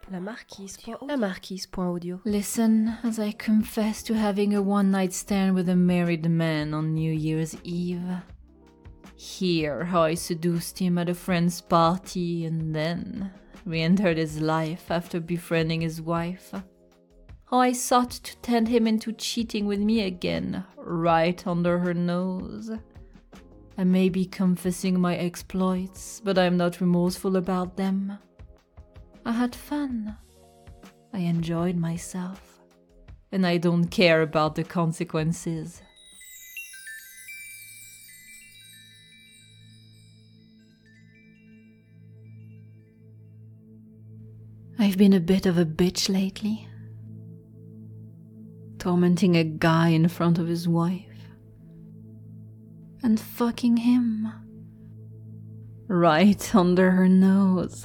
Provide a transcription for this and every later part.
Lamarquise.audio. Listen as I confess to having a one-night stand with a married man on New Year's Eve. Hear how I seduced him at a friend's party and then re-entered his life after befriending his wife. How I sought to tempt him into cheating with me again, right under her nose. I may be confessing my exploits, but I'm not remorseful about them. I had fun. I enjoyed myself. And I don't care about the consequences. I've been a bit of a bitch lately. Tormenting a guy in front of his wife. And fucking him. Right under her nose.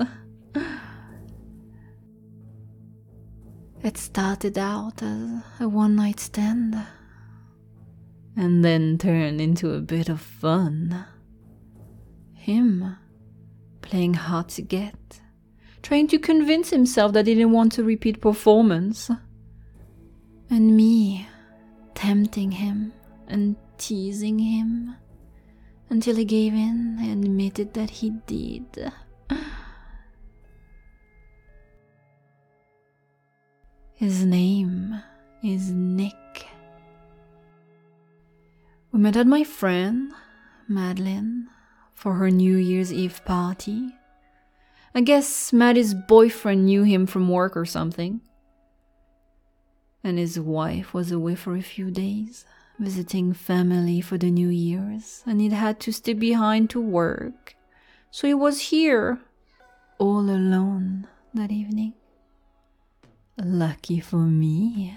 It started out as a one-night stand. And then turned into a bit of fun. Him playing hard to get. Trying to convince himself that he didn't want to repeat performance. And me tempting him and teasing him until he gave in and admitted that he did. His name is Nick. We met at my friend, Madeline, for her New Year's Eve party. I guess Maddie's boyfriend knew him from work or something. And his wife was away for a few days, visiting family for the New Year's, and he'd had to stay behind to work. So he was here, all alone that evening. Lucky for me.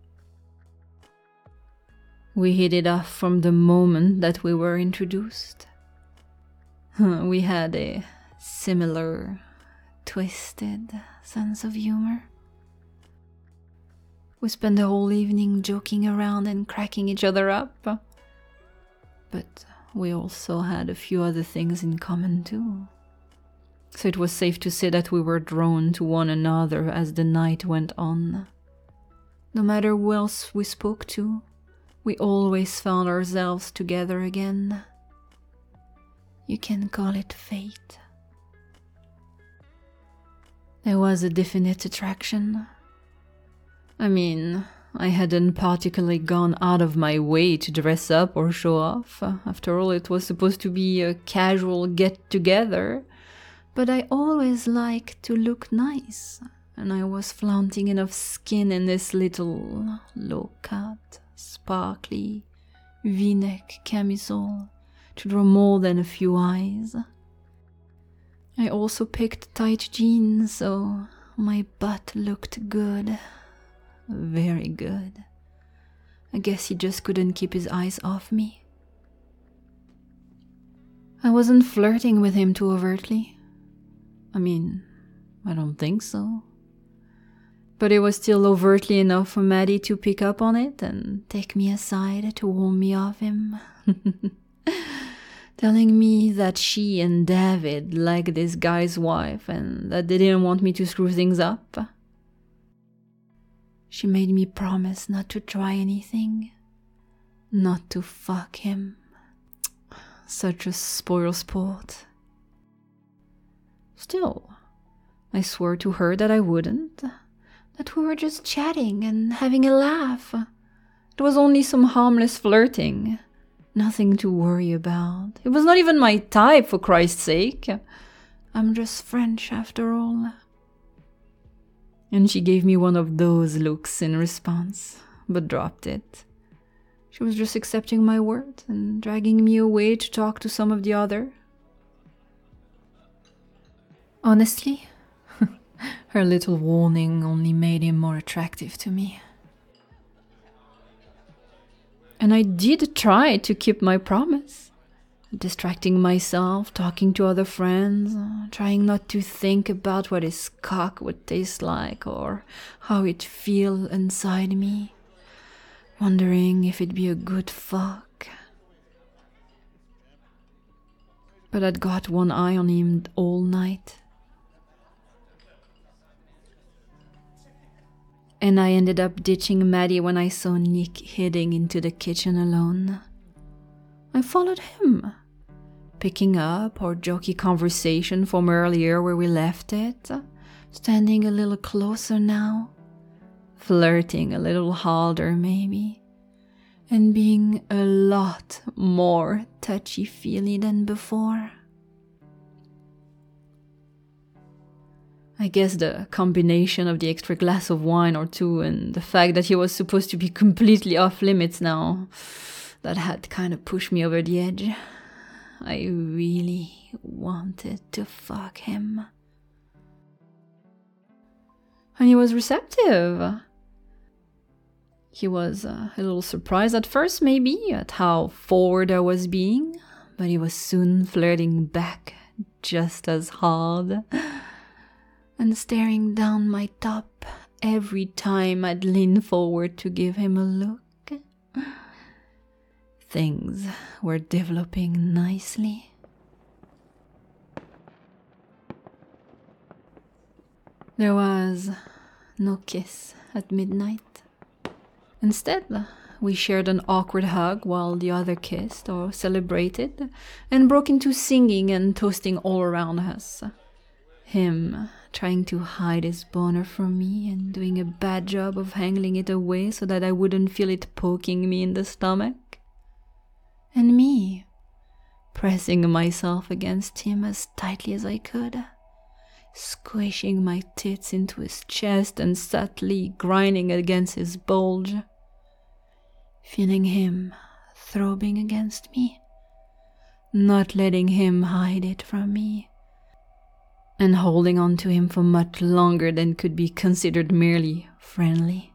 We hit it off from the moment that we were introduced. We had a similar, twisted sense of humor. We spent the whole evening joking around and cracking each other up. But we also had a few other things in common too. So it was safe to say that we were drawn to one another as the night went on. No matter who else we spoke to, we always found ourselves together again. You can call it fate. There was a definite attraction. I mean, I hadn't particularly gone out of my way to dress up or show off. After all, it was supposed to be a casual get-together. But I always like to look nice, and I was flaunting enough skin in this little low-cut, sparkly V-neck camisole to draw more than a few eyes. I also picked tight jeans, so my butt looked good. Very good. I guess he just couldn't keep his eyes off me. I wasn't flirting with him too overtly. I mean, I don't think so. But it was still overtly enough for Maddie to pick up on it and take me aside to warn me of him. Telling me that she and David liked this guy's wife and that they didn't want me to screw things up. She made me promise not to try anything. Not to fuck him. Such a spoil sport. Still, I swore to her that I wouldn't, that we were just chatting and having a laugh. It was only some harmless flirting, nothing to worry about. It was not even my type, for Christ's sake. I'm just French after all. And she gave me one of those looks in response, but dropped it. She was just accepting my word and dragging me away to talk to some of the other. Honestly, her little warning only made him more attractive to me. And I did try to keep my promise, distracting myself, talking to other friends, trying not to think about what his cock would taste like or how it'd feel inside me, wondering if it'd be a good fuck. But I'd got one eye on him all night. and I ended up ditching Maddie when I saw Nick heading into the kitchen alone. I followed him, picking up our jokey conversation from earlier where we left it, standing a little closer now, flirting a little harder maybe, and being a lot more touchy-feely than before. I guess the combination of the extra glass of wine or two and the fact that he was supposed to be completely off limits now, that had kind of pushed me over the edge. I really wanted to fuck him. And he was receptive. He was a little surprised at first, maybe, at how forward I was being, but he was soon flirting back just as hard and staring down my top every time I'd lean forward to give him a look. Things were developing nicely. There was no kiss at midnight. Instead, we shared an awkward hug while the other kissed or celebrated and broke into singing and toasting all around us. Him trying to hide his boner from me and doing a bad job of handling it away so that I wouldn't feel it poking me in the stomach. And me pressing myself against him as tightly as I could, squishing my tits into his chest and subtly grinding against his bulge, feeling him throbbing against me, not letting him hide it from me, and holding on to him for much longer than could be considered merely friendly.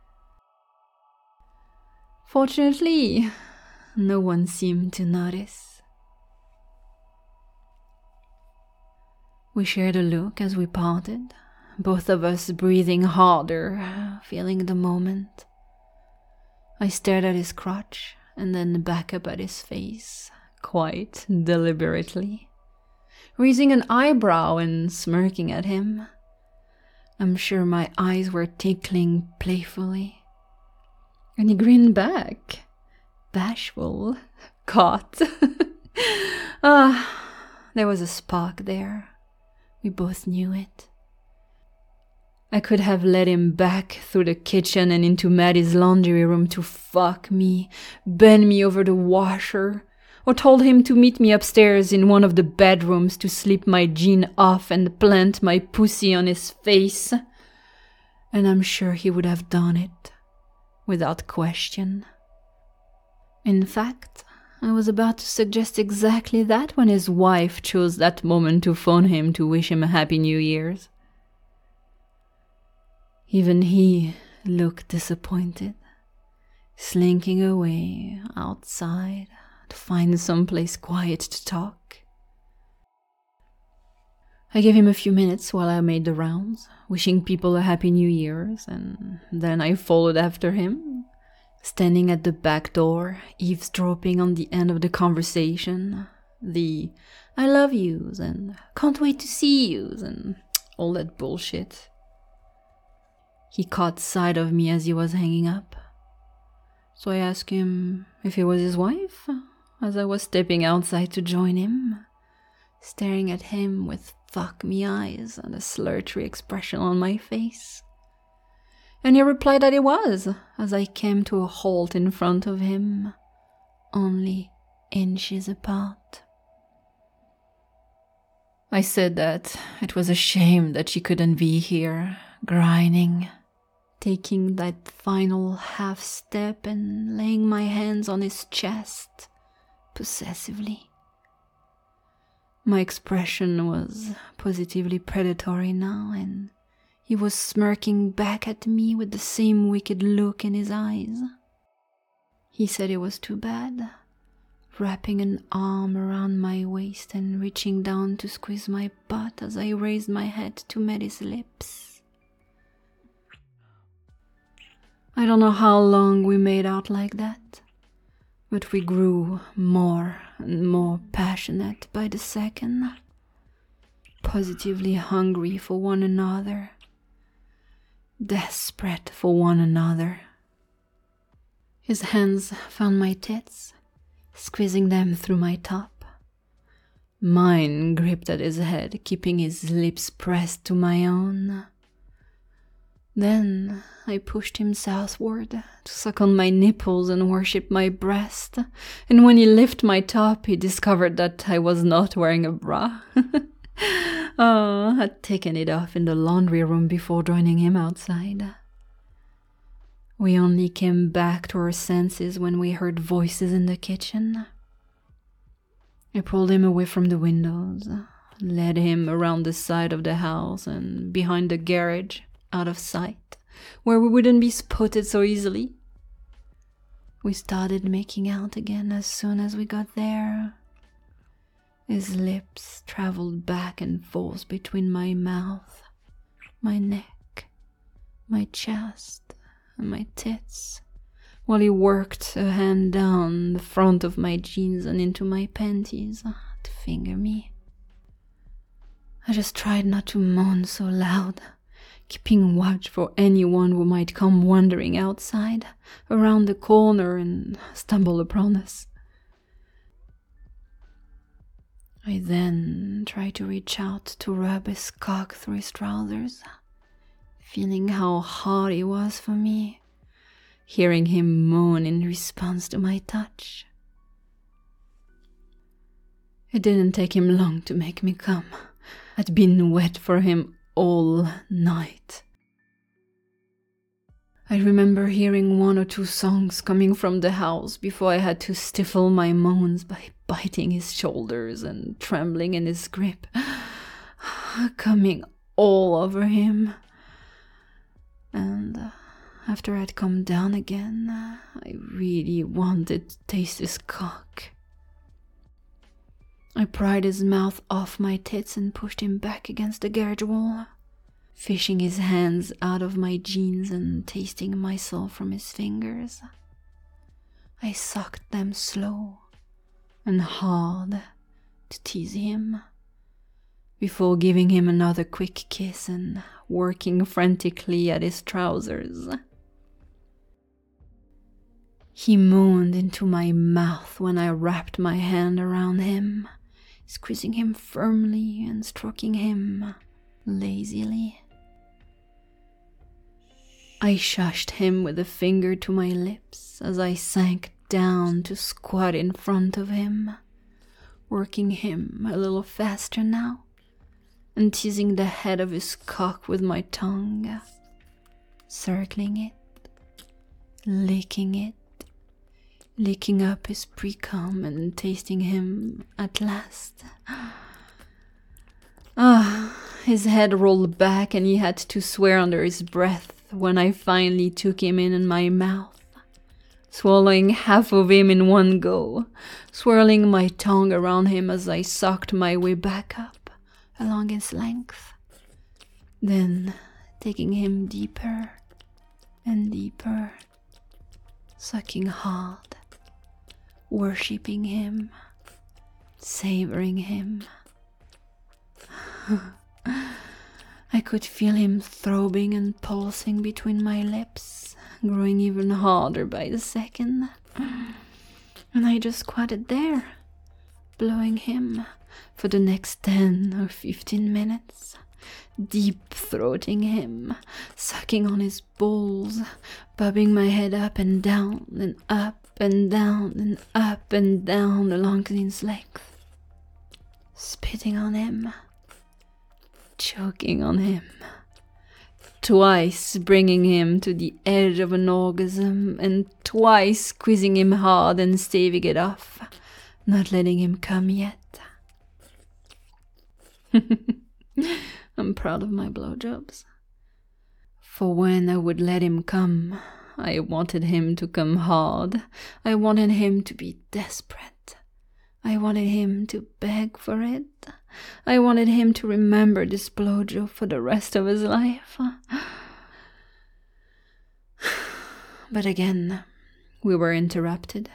Fortunately, no one seemed to notice. We shared a look as we parted, both of us breathing harder, feeling the moment. I stared at his crotch and then back up at his face, quite deliberately, raising an eyebrow and smirking at him. I'm sure my eyes were tickling playfully. And he grinned back, bashful, caught. There was a spark there. We both knew it. I could have led him back through the kitchen and into Maddie's laundry room to fuck me, bend me over the washer, or told him to meet me upstairs in one of the bedrooms to slip my jean off and plant my pussy on his face. And I'm sure he would have done it, without question. In fact, I was about to suggest exactly that when his wife chose that moment to phone him to wish him a Happy New Year's. Even he looked disappointed, slinking away outside to find someplace quiet to talk. I gave him a few minutes while I made the rounds, wishing people a Happy New Year's, and then I followed after him, standing at the back door, eavesdropping on the end of the conversation, the I love yous and can't wait to see yous and all that bullshit. He caught sight of me as he was hanging up, so I asked him if it was his wife, as I was stepping outside to join him, staring at him with fuck me eyes and a slurry expression on my face. And he replied that it was, as I came to a halt in front of him, only inches apart. I said that it was a shame that she couldn't be here, grinding, taking that final half step and laying my hands on his chest, possessively. My expression was positively predatory now, and he was smirking back at me with the same wicked look in his eyes. He said it was too bad, wrapping an arm around my waist and reaching down to squeeze my butt as I raised my head to meet his lips. I don't know how long we made out like that, but we grew more and more passionate by the second, positively hungry for one another, desperate for one another. His hands found my tits, squeezing them through my top. Mine gripped at his head, keeping his lips pressed to my own. Then I pushed him southward to suck on my nipples and worship my breast, and when he lifted my top, he discovered that I was not wearing a bra. Oh, I'd taken it off in the laundry room before joining him outside. We only came back to our senses when we heard voices in the kitchen. I pulled him away from the windows, led him around the side of the house and behind the garage, out of sight, where we wouldn't be spotted so easily. We started making out again as soon as we got there. His lips traveled back and forth between my mouth, my neck, my chest, and my tits, while he worked a hand down the front of my jeans and into my panties to finger me. I just tried not to moan so loud, keeping watch for anyone who might come wandering outside, around the corner and stumble upon us. I then tried to reach out to rub his cock through his trousers, feeling how hard he was for me, hearing him moan in response to my touch. It didn't take him long to make me come. I'd been wet for him all night. I remember hearing 1 or 2 songs coming from the house before I had to stifle my moans by biting his shoulders and trembling in his grip, coming all over him. And after I'd come down again, I really wanted to taste his cock. I pried his mouth off my tits and pushed him back against the garage wall, fishing his hands out of my jeans and tasting myself from his fingers. I sucked them slow and hard to tease him, before giving him another quick kiss and working frantically at his trousers. He moaned into my mouth when I wrapped my hand around him, squeezing him firmly and stroking him lazily. I shushed him with a finger to my lips as I sank down to squat in front of him, working him a little faster now, and teasing the head of his cock with my tongue, circling it, licking up his pre-cum and tasting him at last. His head rolled back and he had to swear under his breath when I finally took him in my mouth, swallowing half of him in one go, swirling my tongue around him as I sucked my way back up along his length, then taking him deeper and deeper, sucking hard, worshipping him, savoring him. I could feel him throbbing and pulsing between my lips, growing even harder by the second. And I just squatted there, blowing him for the next 10 or 15 minutes, deep-throating him, sucking on his balls, bobbing my head up and down and up and down and up and down along his length, spitting on him, choking on him, twice bringing him to the edge of an orgasm and twice squeezing him hard and staving it off, not letting him come yet. I'm proud of my blowjobs. For when I would let him come, I wanted him to come hard. I wanted him to be desperate. I wanted him to beg for it. I wanted him to remember this blowjob for the rest of his life. But again, we were interrupted.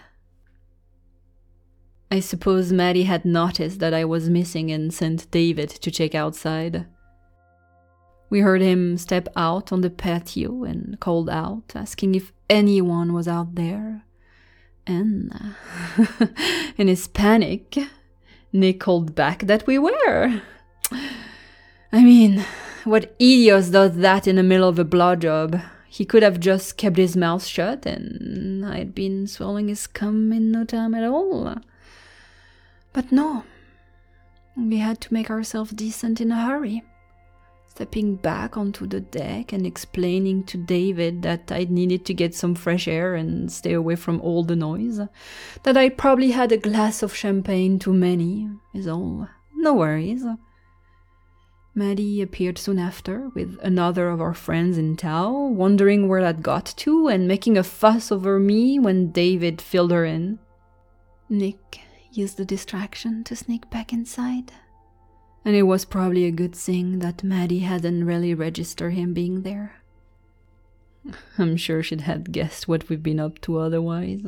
I suppose Maddie had noticed that I was missing and sent David to check outside. We heard him step out on the patio and called out, asking if anyone was out there. And in his panic, Nick called back that we were. I mean, what idiot does that in the middle of a blowjob? He could have just kept his mouth shut and I'd been swallowing his cum in no time at all. But no, we had to make ourselves decent in a hurry. Stepping back onto the deck and explaining to David that I needed to get some fresh air and stay away from all the noise. That I probably had a glass of champagne too many, is all. No worries. Maddie appeared soon after, with another of our friends in tow, wondering where I'd got to and making a fuss over me when David filled her in. Nick used the distraction to sneak back inside. And it was probably a good thing that Maddie hadn't really registered him being there. I'm sure she'd had guessed what we've been up to otherwise.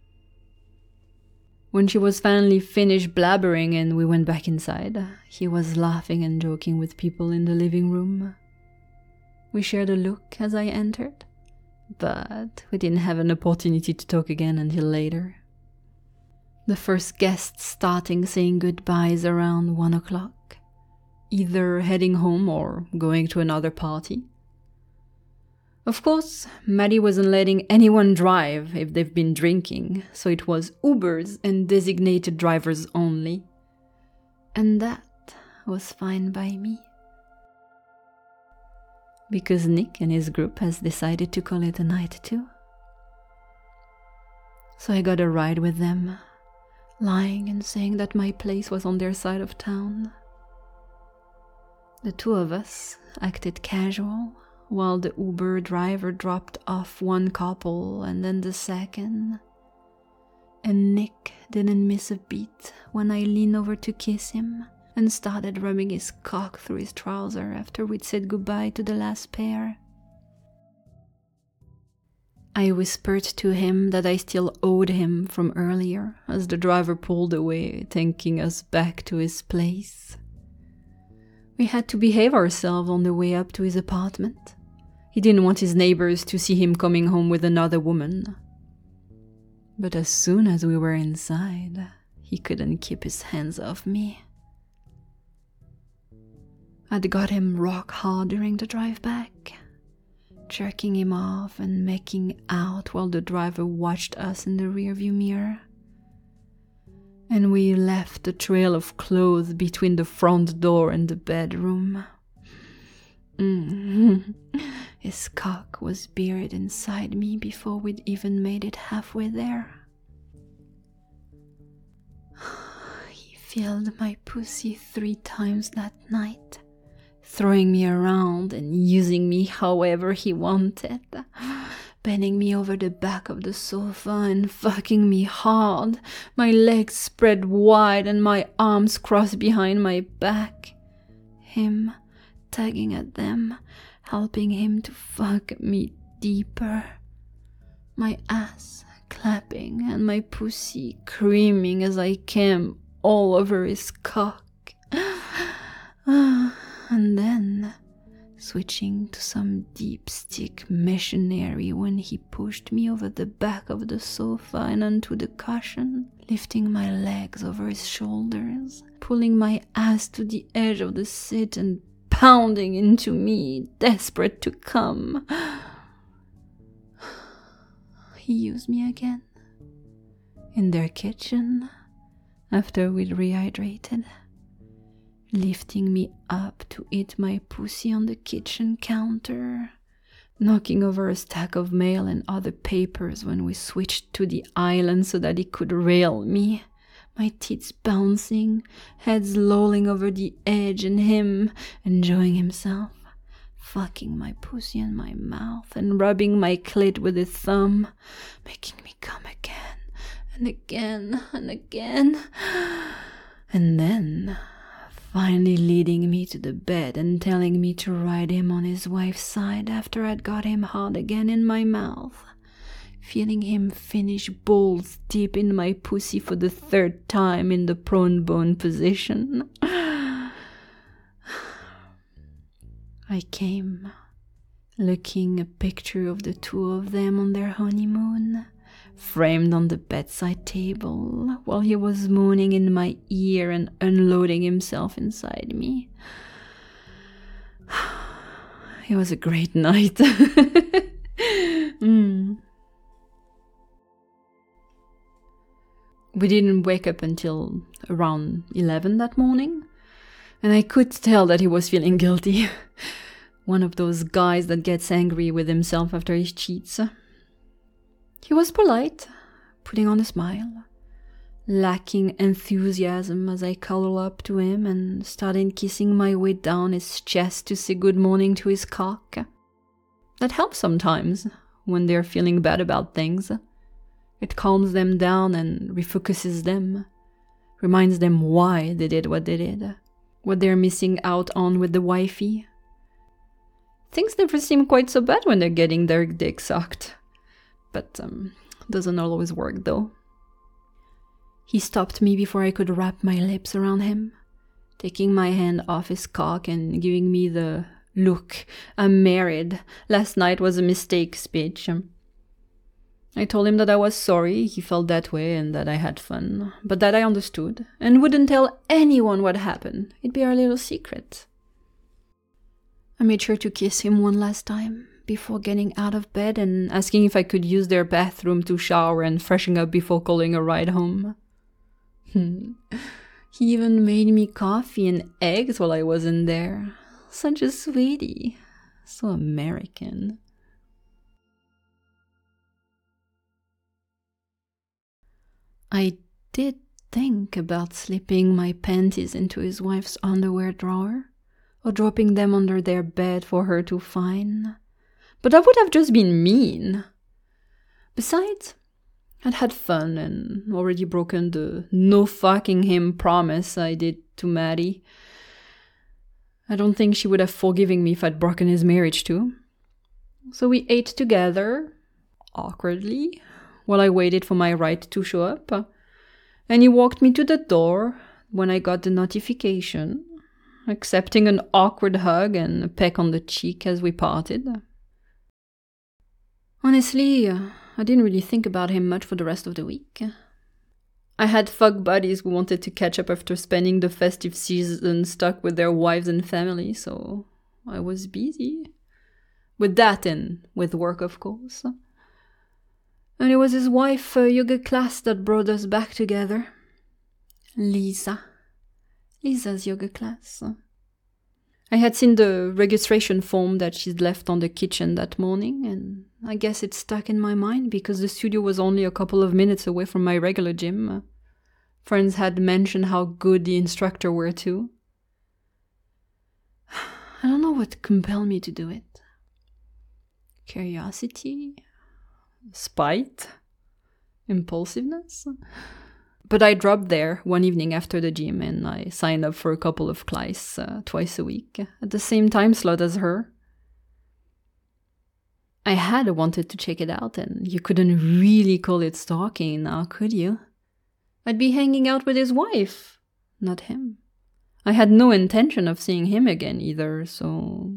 When she was finally finished blabbering and we went back inside, he was laughing and joking with people in the living room. We shared a look as I entered, but we didn't have an opportunity to talk again until later. The first guests starting saying goodbyes around 1 o'clock, either heading home or going to another party. Of course, Maddie wasn't letting anyone drive if they've been drinking, so it was Ubers and designated drivers only. And that was fine by me. Because Nick and his group has decided to call it a night too. So I got a ride with them, lying and saying that my place was on their side of town. The two of us acted casual, while the Uber driver dropped off one couple and then the second. And Nick didn't miss a beat when I leaned over to kiss him and started rubbing his cock through his trouser after we'd said goodbye to the last pair. I whispered to him that I still owed him from earlier as the driver pulled away, taking us back to his place. We had to behave ourselves on the way up to his apartment. He didn't want his neighbors to see him coming home with another woman. But as soon as we were inside, he couldn't keep his hands off me. I'd got him rock hard during the drive back, jerking him off and making out while the driver watched us in the rearview mirror. And we left a trail of clothes between the front door and the bedroom. His cock was buried inside me before we'd even made it halfway there. He filled my pussy 3 times that night, throwing me around and using me however he wanted, bending me over the back of the sofa and fucking me hard, my legs spread wide and my arms crossed behind my back. Him tugging at them, helping him to fuck me deeper. My ass clapping and my pussy creaming as I came all over his cock. And then switching to some deep stick missionary when he pushed me over the back of the sofa and onto the cushion, lifting my legs over his shoulders, pulling my ass to the edge of the seat and pounding into me, desperate to come. He used me again. In their kitchen, after we'd rehydrated, lifting me up to eat my pussy on the kitchen counter, knocking over a stack of mail and other papers when we switched to the island so that he could rail me. My tits bouncing, heads lolling over the edge, and him enjoying himself, fucking my pussy in my mouth and rubbing my clit with his thumb, making me come again and again and again. And then finally leading me to the bed and telling me to ride him on his wife's side after I'd got him hard again in my mouth, feeling him finish balls deep in my pussy for the 3rd time in the prone bone position. I came, looking a picture of the two of them on their honeymoon, framed on the bedside table, while he was moaning in my ear and unloading himself inside me. It was a great night. We didn't wake up until around 11 that morning, and I could tell that he was feeling guilty. One of those guys that gets angry with himself after he cheats. He was polite, putting on a smile, lacking enthusiasm as I cuddled up to him and started kissing my way down his chest to say good morning to his cock. That helps sometimes when they're feeling bad about things. It calms them down and refocuses them, reminds them why they did what they did, what they're missing out on with the wifey. Things never seem quite so bad when they're getting their dick sucked. But doesn't always work though. He stopped me before I could wrap my lips around him, taking my hand off his cock and giving me the "look, I'm married, last night was a mistake" speech. I told him that I was sorry he felt that way and that I had fun, but that I understood and wouldn't tell anyone what happened. It'd be our little secret. I made sure to kiss him one last time before getting out of bed and asking if I could use their bathroom to shower and freshen up before calling a ride home. He even made me coffee and eggs while I was in there. Such a sweetie. So American. I did think about slipping my panties into his wife's underwear drawer, or dropping them under their bed for her to find. But that would have just been mean. Besides, I'd had fun and already broken the no fucking him promise I did to Maddie. I don't think she would have forgiven me if I'd broken his marriage too. So we ate together, awkwardly, while I waited for my ride to show up. And he walked me to the door when I got the notification, accepting an awkward hug and a peck on the cheek as we parted. Honestly, I didn't really think about him much for the rest of the week. I had fuck buddies who wanted to catch up after spending the festive season stuck with their wives and family, so I was busy. With that and with work, of course. And it was his wife yoga class that brought us back together. Lisa's yoga class. I had seen the registration form that she'd left on the kitchen that morning, and I guess it stuck in my mind because the studio was only a couple of minutes away from my regular gym. Friends had mentioned how good the instructor were too. I don't know what compelled me to do it. Curiosity? Spite? Impulsiveness? But I dropped there one evening after the gym and I signed up for a couple of classes twice a week at the same time slot as her. I had wanted to check it out, and you couldn't really call it stalking now, could you? I'd be hanging out with his wife, not him. I had no intention of seeing him again either, so...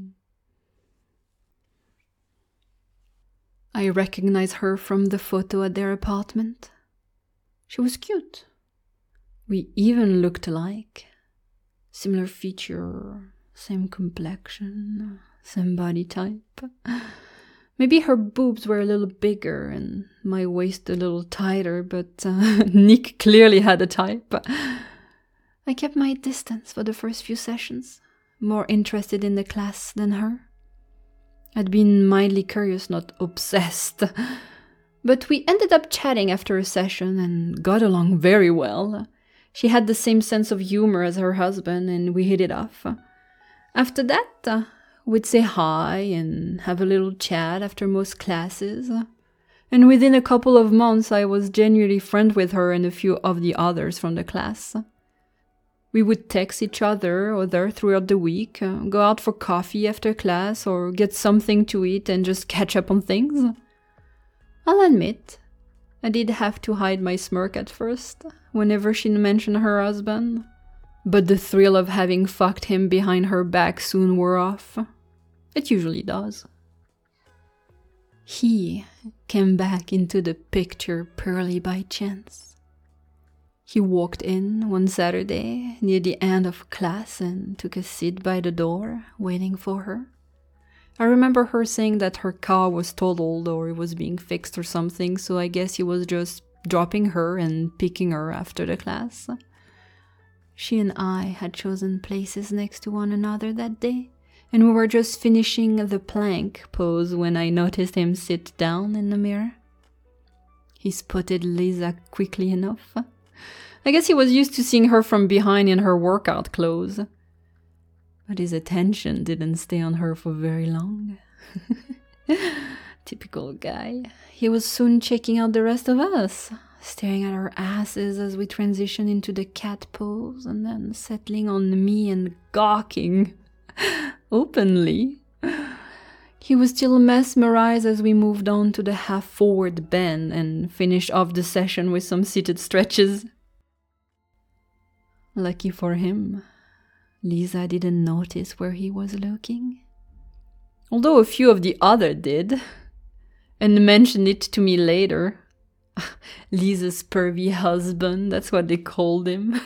I recognized her from the photo at their apartment. She was cute. We even looked alike. Similar feature, same complexion, same body type. Maybe her boobs were a little bigger and my waist a little tighter, but Nick clearly had a type. I kept my distance for the first few sessions, more interested in the class than her. I'd been mildly curious, not obsessed. But we ended up chatting after a session and got along very well. She had the same sense of humor as her husband and we hit it off. After that, we'd say hi and have a little chat after most classes. And within a couple of months, I was genuinely friends with her and a few of the others from the class. We would text each other throughout the week, go out for coffee after class or get something to eat and just catch up on things. I'll admit, I did have to hide my smirk at first, whenever she mentioned her husband. But the thrill of having fucked him behind her back soon wore off. It usually does. He came back into the picture purely by chance. He walked in one Saturday near the end of class and took a seat by the door, waiting for her. I remember her saying that her car was totaled or it was being fixed or something, so I guess he was just dropping her and picking her after the class. She and I had chosen places next to one another that day, and we were just finishing the plank pose when I noticed him sit down in the mirror. He spotted Lisa quickly enough. I guess he was used to seeing her from behind in her workout clothes. But his attention didn't stay on her for very long. Typical guy. He was soon checking out the rest of us, staring at our asses as we transitioned into the cat pose, and then settling on me and gawking openly. He was still mesmerized as we moved on to the half-forward bend and finished off the session with some seated stretches. Lucky for him, Lisa didn't notice where he was looking. Although a few of the others did, and mentioned it to me later. Lisa's pervy husband, that's what they called him.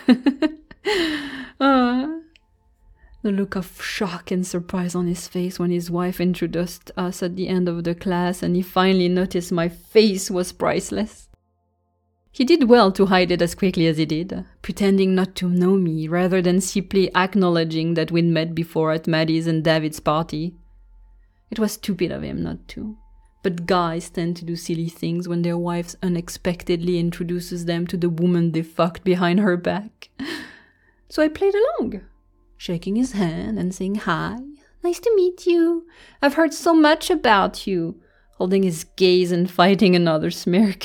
The look of shock and surprise on his face when his wife introduced us at the end of the class and he finally noticed my face was priceless. He did well to hide it as quickly as he did, pretending not to know me rather than simply acknowledging that we'd met before at Maddie's and David's party. It was stupid of him not to, but guys tend to do silly things when their wives unexpectedly introduces them to the woman they fucked behind her back. So I played along, shaking his hand and saying hi, nice to meet you, I've heard so much about you, holding his gaze and fighting another smirk.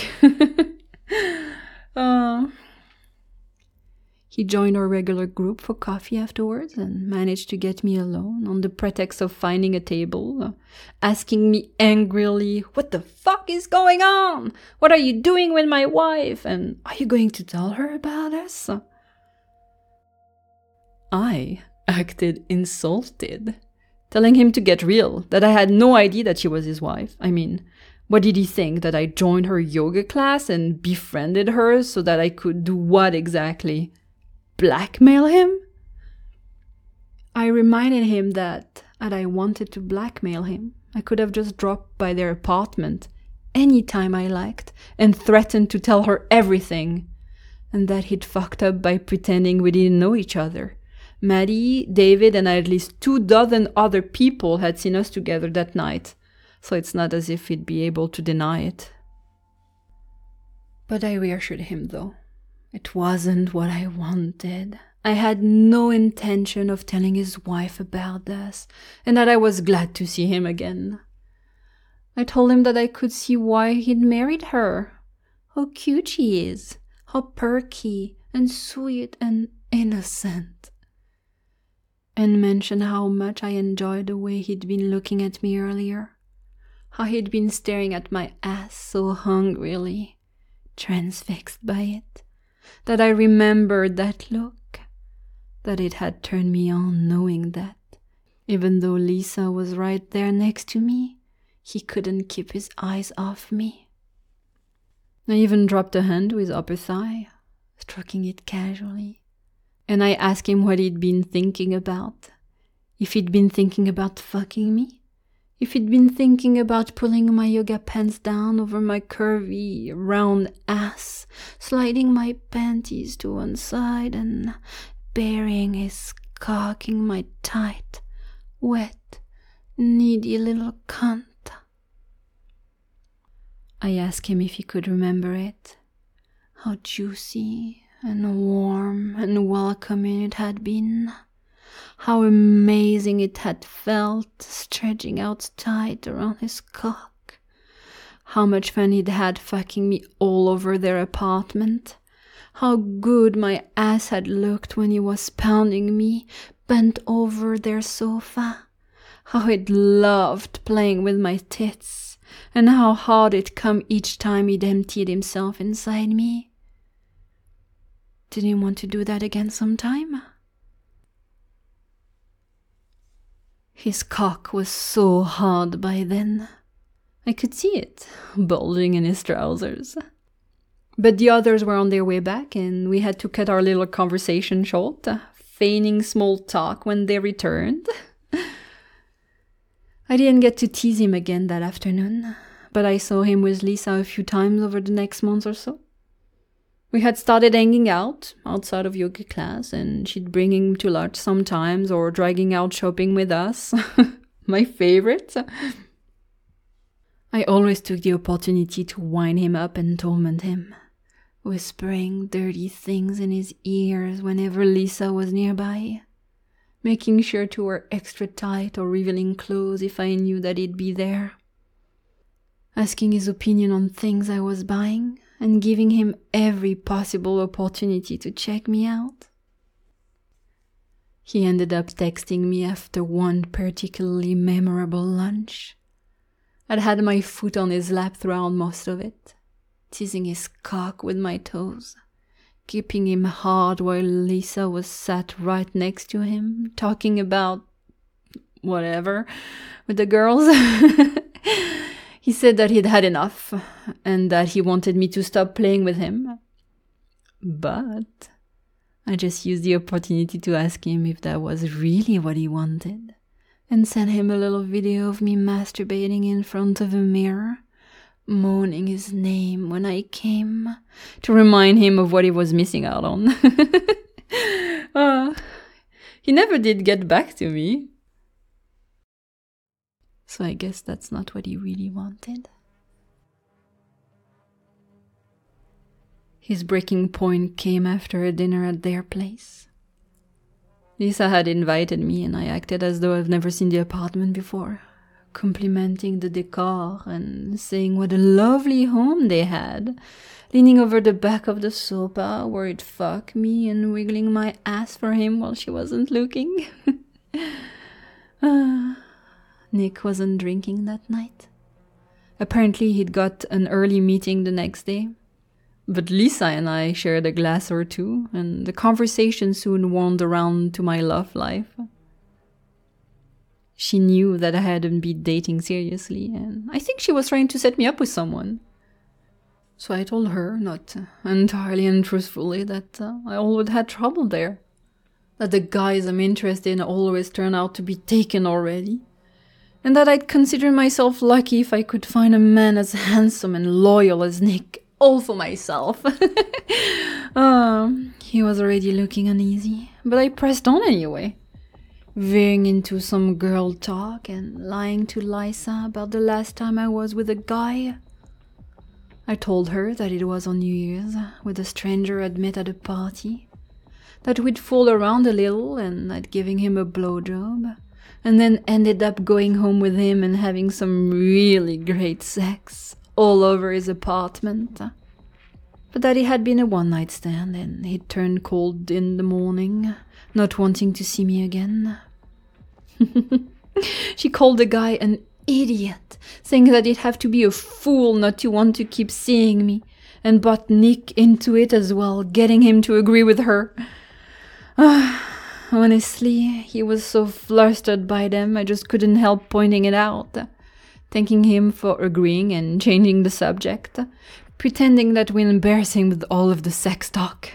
He joined our regular group for coffee afterwards and managed to get me alone on the pretext of finding a table, asking me angrily, what the fuck is going on? What are you doing with my wife? And are you going to tell her about us? I acted insulted, telling him to get real, that I had no idea that she was his wife. I mean, what did he think, that I joined her yoga class and befriended her so that I could do what exactly? Blackmail him? I reminded him that had I wanted to blackmail him, I could have just dropped by their apartment anytime I liked and threatened to tell her everything, and that he'd fucked up by pretending we didn't know each other. Maddie, David, and at least 24 other people had seen us together that night, so it's not as if he'd be able to deny it. But I reassured him, though. It wasn't what I wanted. I had no intention of telling his wife about this, and that I was glad to see him again. I told him that I could see why he'd married her. How cute she is, how perky and sweet and innocent. And mentioned how much I enjoyed the way he'd been looking at me earlier, how he'd been staring at my ass so hungrily, transfixed by it, that I remembered that look, that it had turned me on knowing that, even though Lisa was right there next to me, he couldn't keep his eyes off me. I even dropped a hand to his upper thigh, stroking it casually, and I asked him what he'd been thinking about, if he'd been thinking about fucking me, if he'd been thinking about pulling my yoga pants down over my curvy, round ass, sliding my panties to one side and burying his cock in my tight, wet, needy little cunt. I asked him if he could remember it, how juicy and warm and welcoming it had been. How amazing it had felt, stretching out tight around his cock. How much fun he'd had fucking me all over their apartment. How good my ass had looked when he was pounding me, bent over their sofa. How he'd loved playing with my tits, and how hard it come each time he'd emptied himself inside me. Did he want to do that again sometime? His cock was so hard by then. I could see it, bulging in his trousers. But the others were on their way back, and we had to cut our little conversation short, feigning small talk when they returned. I didn't get to tease him again that afternoon, but I saw him with Lisa a few times over the next month or so. We had started hanging out outside of yoga class, and she'd bring him to lunch sometimes or dragging out shopping with us. My favorite. I always took the opportunity to wind him up and torment him, whispering dirty things in his ears whenever Lisa was nearby, making sure to wear extra tight or revealing clothes if I knew that he'd be there, asking his opinion on things I was buying, and giving him every possible opportunity to check me out. He ended up texting me after one particularly memorable lunch. I'd had my foot on his lap throughout most of it, teasing his cock with my toes, keeping him hard while Lisa was sat right next to him, talking about whatever with the girls. He said that he'd had enough and that he wanted me to stop playing with him. But I just used the opportunity to ask him if that was really what he wanted, and sent him a little video of me masturbating in front of a mirror, moaning his name when I came, to remind him of what he was missing out on. He never did get back to me. So I guess that's not what he really wanted. His breaking point came after a dinner at their place. Lisa had invited me, and I acted as though I've never seen the apartment before, complimenting the decor and saying what a lovely home they had, leaning over the back of the sofa where he'd fuck me and wiggling my ass for him while she wasn't looking. Nick wasn't drinking that night. Apparently he'd got an early meeting the next day. But Lisa and I shared a glass or two, and the conversation soon wound around to my love life. She knew that I hadn't been dating seriously, and I think she was trying to set me up with someone. So I told her, not entirely untruthfully, that I always had trouble there. That the guys I'm interested in always turn out to be taken already. And that I'd consider myself lucky if I could find a man as handsome and loyal as Nick, all for myself. He was already looking uneasy, but I pressed on anyway, veering into some girl talk and lying to Lisa about the last time I was with a guy. I told her that it was on New Year's, with a stranger I'd met at a party, that we'd fool around a little and I'd given him a blowjob, and then ended up going home with him and having some really great sex all over his apartment. But that it had been a one-night stand and he'd turned cold in the morning, not wanting to see me again. She called the guy an idiot, saying that he'd have to be a fool not to want to keep seeing me, and brought Nick into it as well, getting him to agree with her. Honestly, he was so flustered by them, I just couldn't help pointing it out, thanking him for agreeing and changing the subject, pretending that we'd embarrass him with all of the sex talk.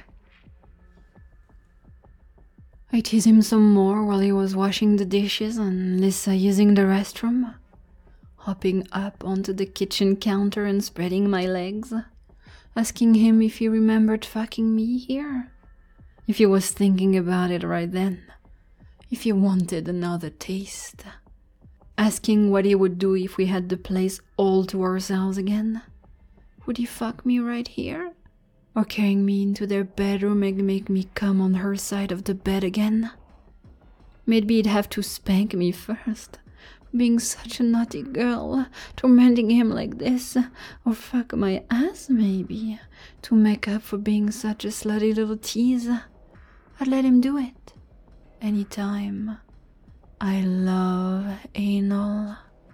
I teased him some more while he was washing the dishes and Lisa using the restroom, hopping up onto the kitchen counter and spreading my legs, asking him if he remembered fucking me here. If he was thinking about it right then, if he wanted another taste, asking what he would do if we had the place all to ourselves again. Would he fuck me right here? Or carrying me into their bedroom and make me come on her side of the bed again? Maybe he'd have to spank me first, being such a naughty girl, tormenting him like this, or fuck my ass maybe, to make up for being such a slutty little tease. I'd let him do it. Anytime. I love anal.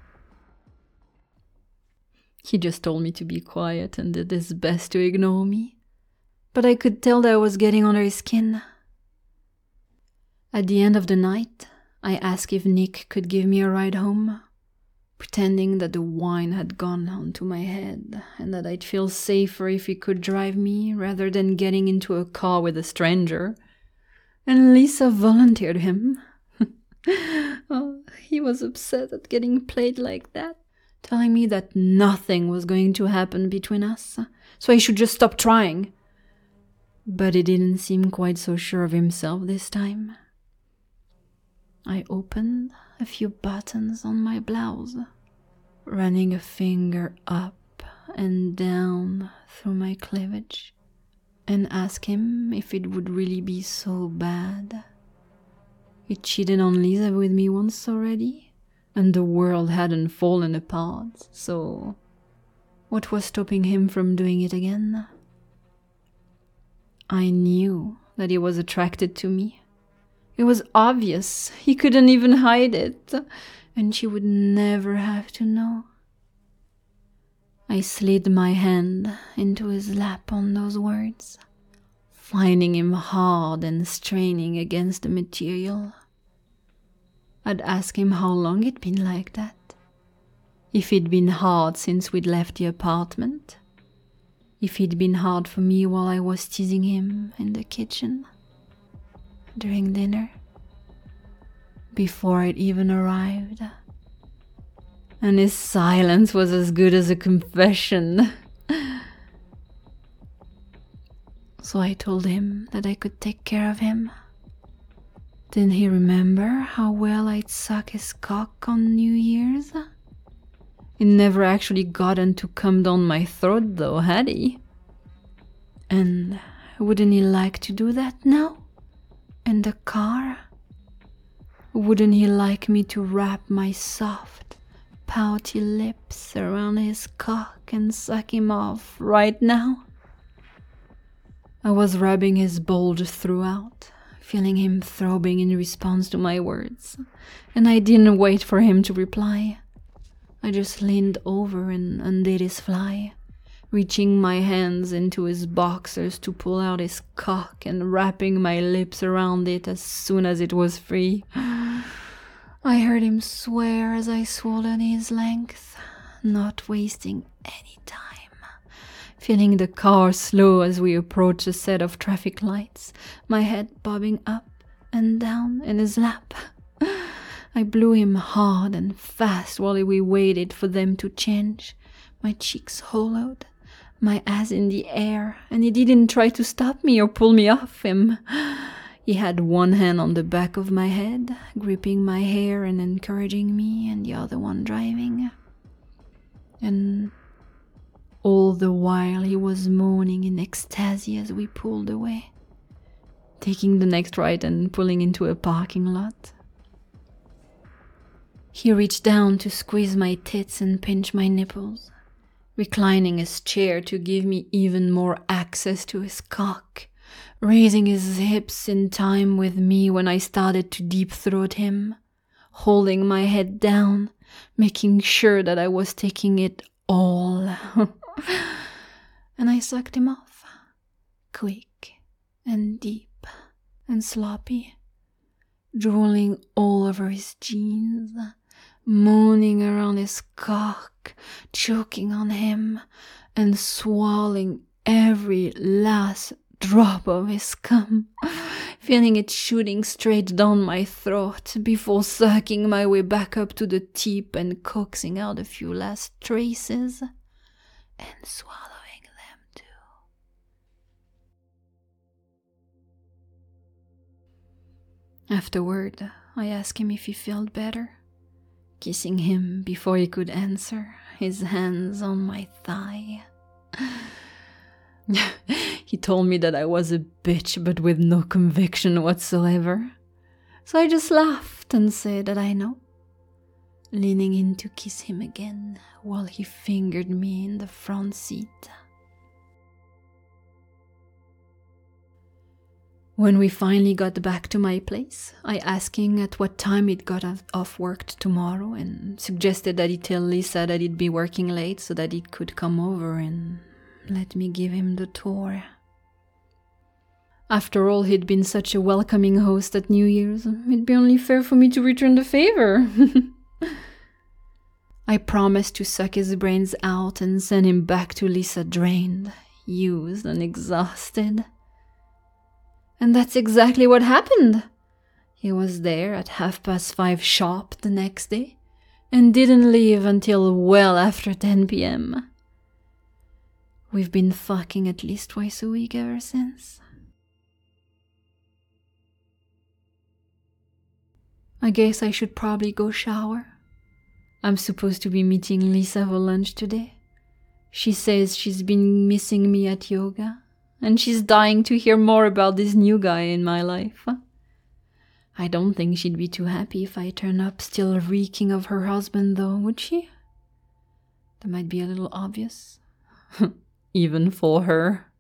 He just told me to be quiet and did his best to ignore me. But I could tell that I was getting under his skin. At the end of the night, I asked if Nick could give me a ride home, pretending that the wine had gone onto my head and that I'd feel safer if he could drive me rather than getting into a car with a stranger. And Lisa volunteered him. Oh, he was upset at getting played like that, telling me that nothing was going to happen between us, so I should just stop trying. But he didn't seem quite so sure of himself this time. I opened a few buttons on my blouse, running a finger up and down through my cleavage, and asked him if it would really be so bad. He cheated on Lisa with me once already, and the world hadn't fallen apart, so what was stopping him from doing it again? I knew that he was attracted to me. It was obvious, he couldn't even hide it, and she would never have to know. I slid my hand into his lap on those words, finding him hard and straining against the material. I'd ask him how long it'd been like that, if it'd been hard since we'd left the apartment, if it'd been hard for me while I was teasing him in the kitchen, during dinner, before it even arrived. And his silence was as good as a confession. So I told him that I could take care of him. Didn't he remember how well I'd suck his cock on New Year's? It never actually gotten to come down my throat though, had he? And wouldn't he like to do that now? In the car? Wouldn't he like me to wrap my soft, pouty lips around his cock and suck him off right now? I was rubbing his bulge throughout, feeling him throbbing in response to my words, and I didn't wait for him to reply. I just leaned over and undid his fly, reaching my hands into his boxers to pull out his cock and wrapping my lips around it as soon as it was free. I heard him swear as I swallowed his length, not wasting any time. Feeling the car slow as we approached a set of traffic lights, my head bobbing up and down in his lap. I blew him hard and fast while we waited for them to change, my cheeks hollowed, my ass in the air, and he didn't try to stop me or pull me off him. He had one hand on the back of my head, gripping my hair and encouraging me, and the other one driving. And all the while he was moaning in ecstasy as we pulled away, taking the next right and pulling into a parking lot. He reached down to squeeze my tits and pinch my nipples, reclining his chair to give me even more access to his cock, raising his hips in time with me when I started to deep-throat him, holding my head down, making sure that I was taking it all. And I sucked him off, quick and deep and sloppy, drooling all over his jeans, moaning around his cock, choking on him, and swallowing every last drop of his cum, feeling it shooting straight down my throat before sucking my way back up to the tip and coaxing out a few last traces and swallowing them too. Afterward, I asked him if he felt better, kissing him before he could answer, his hands on my thigh. He told me that I was a bitch, but with no conviction whatsoever. So I just laughed and said that I know, leaning in to kiss him again while he fingered me in the front seat. When we finally got back to my place, I asked him at what time he'd got off work tomorrow and suggested that he tell Lisa that he'd be working late so that he could come over and let me give him the tour. After all, he'd been such a welcoming host at New Year's. It'd be only fair for me to return the favor. I promised to suck his brains out and send him back to Lisa drained, used, and exhausted. And that's exactly what happened. He was there at 5:30 sharp the next day, and didn't leave until well after 10 p.m. We've been fucking at least twice a week ever since. I guess I should probably go shower. I'm supposed to be meeting Lisa for lunch today. She says she's been missing me at yoga, and she's dying to hear more about this new guy in my life. I don't think she'd be too happy if I turn up still reeking of her husband, though, would she? That might be a little obvious. Even for her.